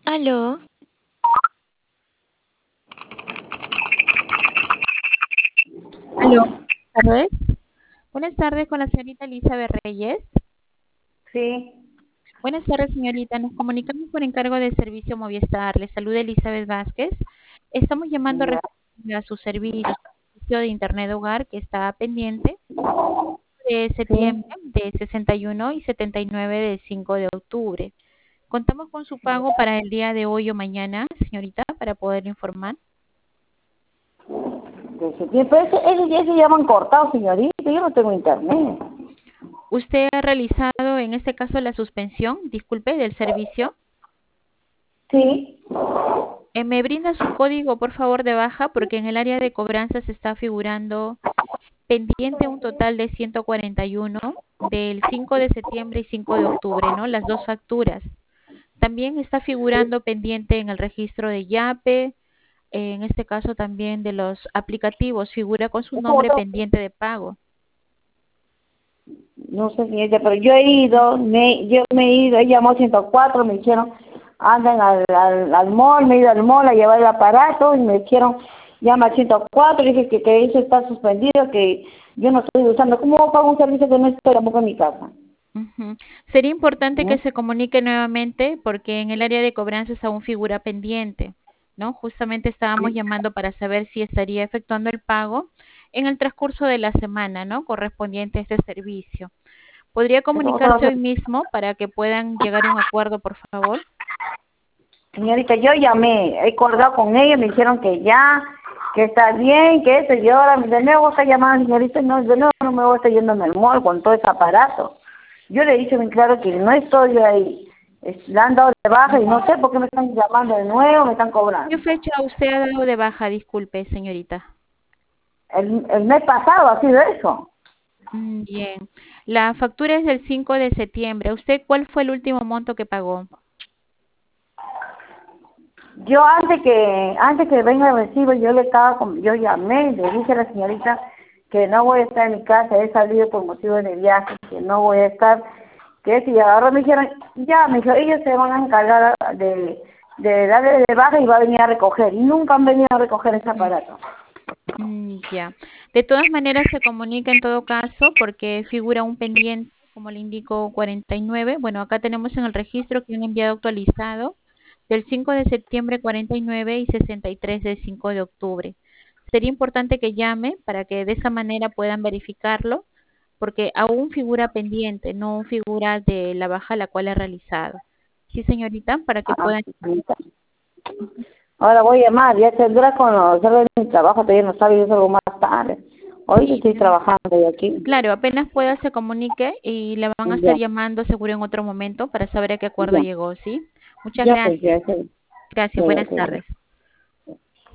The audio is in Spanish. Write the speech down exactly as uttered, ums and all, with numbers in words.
Aló, Aló, buenas tardes. Buenas tardes con la señorita Elizabeth Reyes. Sí, Buenas tardes, señorita. Nos comunicamos por encargo del servicio Movistar. Le saluda Elizabeth Vázquez. Estamos llamando ya, referente a su servicio, servicio de Internet Hogar que está pendiente de sí. septiembre de sesenta y uno y setenta y nueve de cinco de octubre. Contamos con su pago para el día de hoy o mañana, señorita, para poder informar. De ese tiempo, ese, esos ya se llaman cortados, señorita. Yo no tengo internet. ¿Usted ha realizado en este caso la suspensión, disculpe, del servicio? Sí. Eh, ¿Me brinda su código, por favor, de baja? Porque en el área de cobranzas está figurando pendiente un total de ciento cuarenta y uno del cinco de septiembre y cinco de octubre, ¿no? Las dos facturas. También está figurando pendiente en el registro de Yape, en este caso también de los aplicativos, figura con su nombre pendiente de pago. No sé, señorita, pero yo he ido, me, yo me he ido, he llamado ciento cuatro, me dijeron, andan al, al, al mall, me he ido al mall a llevar el aparato y me dijeron, llama al ciento cuatro, dije que, que eso está suspendido, que yo no estoy usando. ¿Cómo pago un servicio que no estoy tampoco en mi casa? Ujú. Sería importante que ¿Mm? se comunique nuevamente porque en el área de cobranzas aún figura pendiente, ¿no? Justamente estábamos llamando para saber si estaría efectuando el pago en el transcurso de la semana, ¿no? Correspondiente a este servicio. ¿Podría Eso otra comunicarse vez. hoy mismo para que puedan llegar a un acuerdo, por favor? Señorita, yo llamé, he colgado con ellos, me dijeron que ya, que está bien, que eso, y ahora de nuevo está llamando, señorita, no, de nuevo no me voy a estar yendo en el mall con todo ese aparato. Yo le he dicho bien claro que no estoy ahí, es- la han dado de baja y no sé por qué me están llamando de nuevo, me están ¿Qué cobrando. fecha usted ha dado de baja? Disculpe, señorita. El, el mes pasado ha sido eso. Mm, Bien. La factura es del cinco de septiembre. ¿Usted cuál fue el último monto que pagó? Yo antes que antes que venga el recibo, yo le estaba, con- yo llamé, le dije a la señorita que no voy a estar en mi casa, he salido por motivos de viaje, que no voy a estar, que si ahora me dijeron, ya, me dijo, ellos se van a encargar de, de darle de baja y va a venir a recoger, y nunca han venido a recoger ese aparato. Mm, ya. De todas maneras se comunica en todo caso porque figura un pendiente, como le indico, cuarenta y nueve. Bueno, acá tenemos en el registro que un enviado actualizado del cinco de septiembre cuarenta y nueve y sesenta y tres del cinco de octubre. Sería importante que llame para que de esa manera puedan verificarlo porque aún figura pendiente, no figura de la baja la cual ha realizado. Sí, señorita, para que Ah, puedan. señorita. Ahora voy a llamar, ya tendrá con los de mi trabajo, todavía no sabe, yo salgo más tarde. Hoy Sí, estoy trabajando de aquí. claro, apenas pueda se comunique y le van a estar Ya, llamando seguro en otro momento para saber a qué acuerdo ya, llegó, ¿sí? Muchas ya pues, gracias. ya, ya, Gracias, ya, buenas ya. Ya. tardes.